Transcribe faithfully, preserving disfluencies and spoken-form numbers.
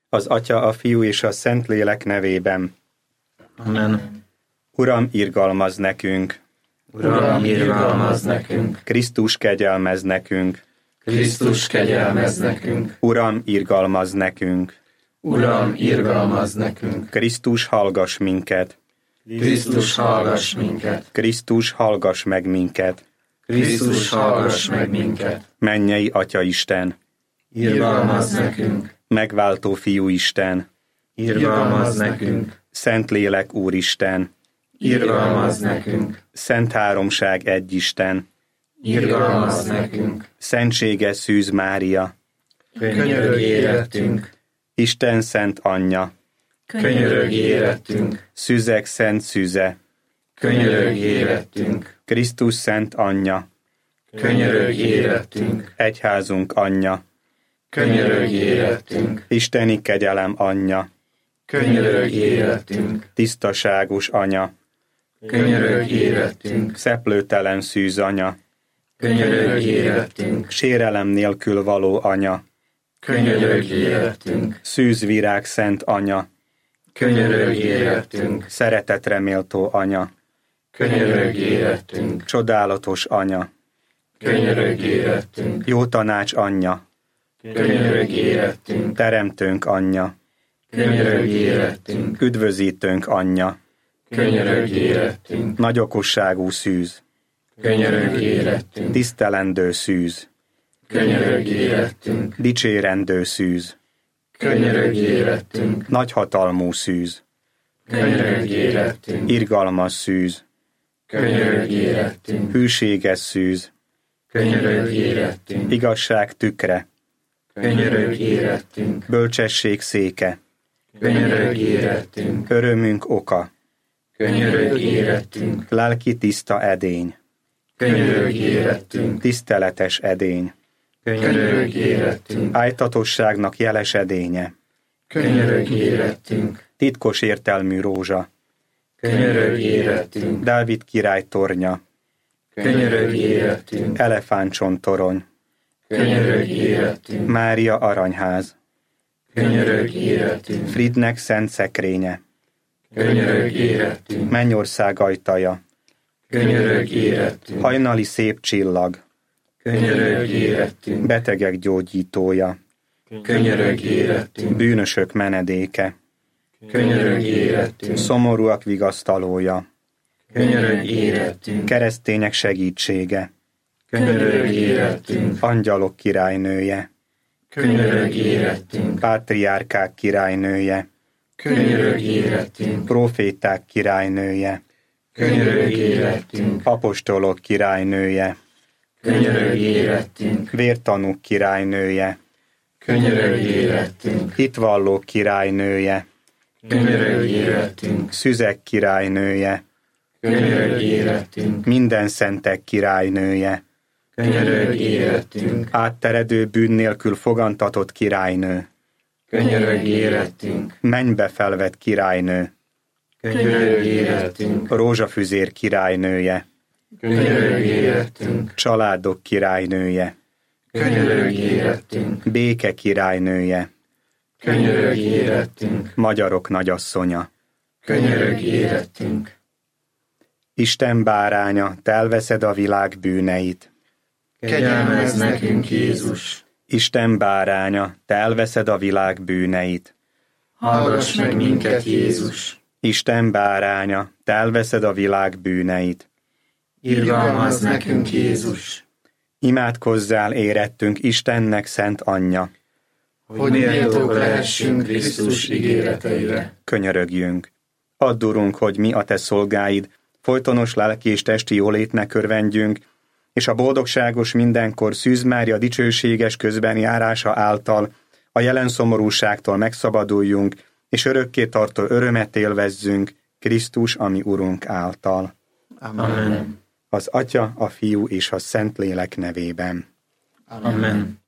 Az Atya, a Fiú és a Szentlélek nevében. Amen. Uram, irgalmazz nekünk! Uram, irgalmazz nekünk! Krisztus, kegyelmezz nekünk! Krisztus, kegyelmezz nekünk! Uram, irgalmazz nekünk! Uram, irgalmazz nekünk! Krisztus, hallgass minket! Krisztus, hallgass minket! Krisztus, hallgass meg minket! Krisztus, hallgass meg minket! Mennyei Atya Isten! Irgalmazz nekünk! Megváltó Fiú Isten! Irgalmazz nekünk! Szentlélek Úristen! Irgalmazz nekünk! Szent Háromság egy Isten! Irgalmazz nekünk! Szentséges Szűz Mária! Könyörögj érettünk! Isten Szent Anyja! Könyörögj érettünk! Szüzek Szent Szüze! Könyörögj érettünk! Krisztus Szent Anyja! Könyörögj érettünk! Egyházunk Anyja! Könyörögj érettünk! Isteni kegyelem Anyja! Könyörögj érettünk! Tisztaságos Anya! Könyörögj érettünk! Szeplőtelen Szűz Anya! Könyörögj érettünk! Sérelem nélkül való Anya! Könyörögj érettünk! Szűzvirág Szent Anya! Könyörögj érettünk! Szeretetre méltó Anya! Könyörögj érettünk! Csodálatos Anya! Könyörögj érettünk! Jó tanács Anyja! Könyörögj érettünk! Teremtőnk Anyja! Könyörögj érettünk! Üdvözítőnk Anyja! Könyörögj érettünk! Nagy okosságú Szűz! Könyörögj érettünk! Tisztelendő Szűz! Könyörögj érettünk! Dicsérendő Szűz! Könyörögj érettünk! Nagyhatalmú Szűz! Könyörögj érettünk! Irgalmas Szűz! Könyörögj érettünk! Hűséges Szűz! Könyörögj érettünk! Igazság tükre! Könyörögj érettünk! Bölcsesség széke! Könyörögj érettünk! Örömünk oka! Könyörögj érettünk! Lelki tiszta edény! Könyörögj érettünk! Tiszteletes edény! Könyörögj érettünk! Ájtatosságnak jeles edénye! Könyörögj érettünk! Titkos értelmű rózsa! Könyörögj érettünk! Dávid király tornya! Könyörögj érettünk! Elefántcsont torony! Könyörögj érettünk! Mária aranyház! Könyörögj érettünk! Fridnek szent szekrénye! Könyörögj érettünk! Mennyország ajtaja! Könyörögj érettünk! Hajnali szép csillag! Könyörögj érettünk! Betegek gyógyítója! Könyörögj érettünk! Bűnösök menedéke! Könyörögj érettünk! Szomorúak vigasztalója! Könyörögj érettünk! Keresztények segítsége! Könyörögj érettünk! Angyalok királynője! Könyörögj érettünk! Pátriárkák királynője! Könyörögj érettünk! Proféták királynője! Könyörögj érettünk! Apostolok királynője! Könyörögj érettünk! Vértanúk királynője! Könyörögj érettünk! Hitvallók királynője! Könyörögj érettünk! Szüzek királynője! Könyörögj érettünk! Minden szentek királynője! Könyörögj érettünk! Átteredő bűn nélkül fogantatott királynő! Könyörögj érettünk! Mennybe felvett királynő! Könyörögj érettünk! Rózsafüzér királynője! Könyörögj érettünk! Családok királynője! Könyörögj érettünk! Béke királynője! Könyörögj érettünk! Magyarok nagyasszonya! Könyörögj érettünk! Isten báránya, te elveszed a világ bűneit! Kegyelmezz nekünk, Jézus! Isten báránya, te elveszed a világ bűneit! Hallgass meg minket, Jézus! Isten báránya, te elveszed a világ bűneit! Irgalmazz nekünk, Jézus! Imádkozzál érettünk Istennek szent anyja! Hogy méltók lehessünk Krisztus ígéreteire. Könyörögjünk! Add, Urunk, hogy mi a te szolgáid, folytonos lelki és testi jólétnek örvendjünk, és a boldogságos mindenkor Szűz Mária dicsőséges közbenjárása által a jelen szomorúságtól megszabaduljunk, és örökké tartó örömet élvezzünk Krisztus, ami Urunk által. Amen. Az Atya, a Fiú és a Szentlélek nevében. Amen.